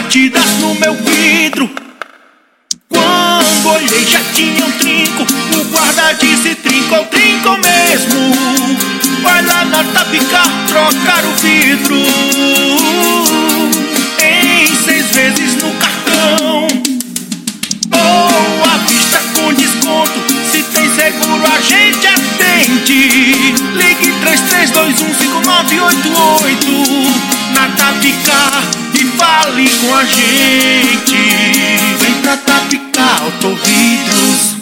batidas no meu vidro. Quando olhei já tinha um trinco. O guarda disse: trincou, trincou mesmo. Vai lá na Tapicar trocar o vidro em 6 vezes no cartão, ou à vista com desconto. Se tem seguro a gente atende. Ligue 33215988 na Tapicar e fale com a gente. Vem pra Tapicar Autovidros.